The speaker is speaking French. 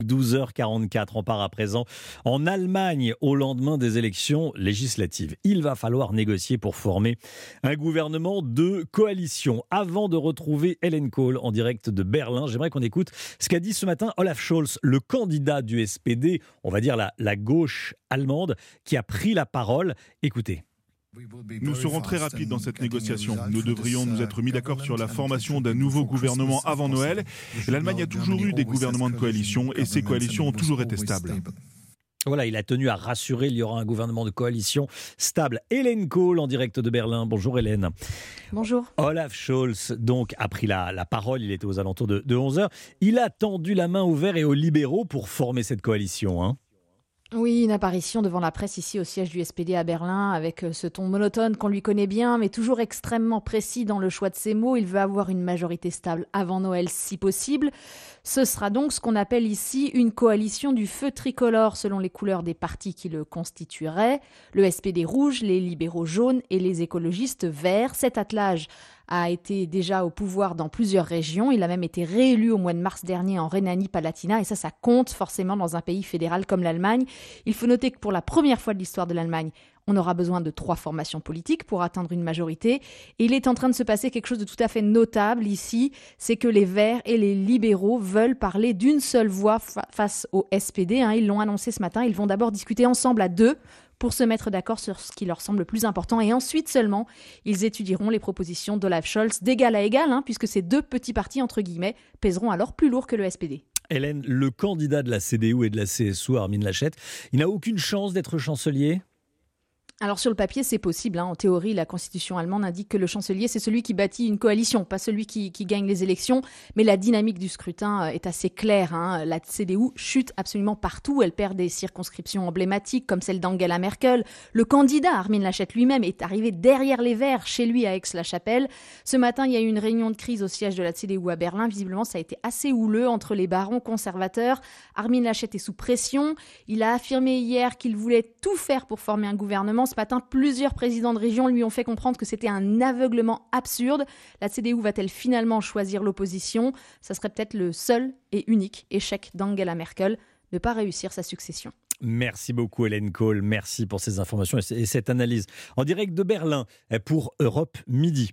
12h44, on part à présent en Allemagne au lendemain des élections législatives. Il va falloir négocier pour former un gouvernement de coalition. Avant de retrouver Hélène Kohl en direct de Berlin, j'aimerais qu'on écoute ce qu'a dit ce matin Olaf Scholz, le candidat du SPD, on va dire la gauche allemande, qui a pris la parole. Écoutez. Nous serons très rapides dans cette négociation. Nous devrions nous être mis d'accord sur la formation d'un nouveau gouvernement avant Noël. L'Allemagne a toujours eu des gouvernements de coalition et ces coalitions ont toujours été stables. Voilà, il a tenu à rassurer, il y aura un gouvernement de coalition stable. Hélène Kohl en direct de Berlin. Bonjour Hélène. Bonjour. Olaf Scholz donc a pris la parole, il était aux alentours de 11h. Il a tendu la main aux Verts et aux libéraux pour former cette coalition, hein. Oui, une apparition devant la presse ici au siège du SPD à Berlin avec ce ton monotone qu'on lui connaît bien, mais toujours extrêmement précis dans le choix de ses mots. Il veut avoir une majorité stable avant Noël si possible. Ce sera donc ce qu'on appelle ici une coalition du feu tricolore selon les couleurs des partis qui le constitueraient. Le SPD rouge, les libéraux jaunes et les écologistes verts. Cet attelage a été déjà au pouvoir dans plusieurs régions. Il a même été réélu au mois de mars dernier en Rhénanie-Palatinat et ça compte forcément dans un pays fédéral comme l'Allemagne. Il faut noter que pour la première fois de l'histoire de l'Allemagne, on aura besoin de 3 formations politiques pour atteindre une majorité. Et il est en train de se passer quelque chose de tout à fait notable ici, c'est que les Verts et les libéraux veulent parler d'une seule voix face au SPD. Ils l'ont annoncé ce matin, ils vont d'abord discuter ensemble à 2 pour se mettre d'accord sur ce qui leur semble le plus important. Et ensuite seulement, ils étudieront les propositions d'Olaf Scholz d'égal à égal, puisque ces 2 petits partis, entre guillemets, pèseront alors plus lourd que le SPD. Hélène, le candidat de la CDU et de la CSU, Armin Laschet, il n'a aucune chance d'être chancelier ? Alors sur le papier, c'est possible. En théorie, la constitution allemande indique que le chancelier, c'est celui qui bâtit une coalition, pas celui qui gagne les élections. Mais la dynamique du scrutin est assez claire. La CDU chute absolument partout. Elle perd des circonscriptions emblématiques comme celle d'Angela Merkel. Le candidat, Armin Laschet lui-même, est arrivé derrière les Verts, chez lui à Aix-la-Chapelle. Ce matin, il y a eu une réunion de crise au siège de la CDU à Berlin. Visiblement, ça a été assez houleux entre les barons conservateurs. Armin Laschet est sous pression. Il a affirmé hier qu'il voulait tout faire pour former un gouvernement. Ce matin, plusieurs présidents de région lui ont fait comprendre que c'était un aveuglement absurde. La CDU va-t-elle finalement choisir l'opposition ? Ça serait peut-être le seul et unique échec d'Angela Merkel, ne pas réussir sa succession. Merci beaucoup Hélène Kohl, merci pour ces informations et cette analyse. En direct de Berlin pour Europe Midi.